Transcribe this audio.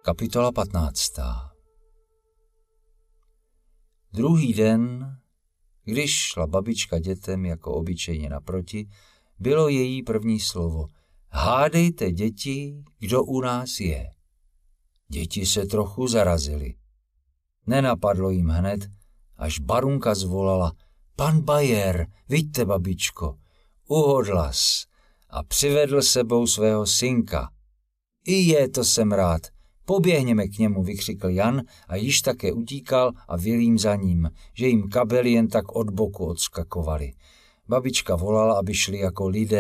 Kapitola 15. Druhý den, když šla babička dětem jako obyčejně naproti, bylo její první slovo. Hádejte, děti, kdo u nás je. Děti se trochu zarazily. Nenapadlo jim hned, až Barunka zvolala. Pan Bajer, viďte, babičko, uhodlas a přivedl sebou svého synka. I to jsem rád. Poběhněme k němu, vykřikl Jan a již také utíkal a Vilím za ním, že jim kabely jen tak od boku odskakovaly. Babička volala, aby šli jako lidé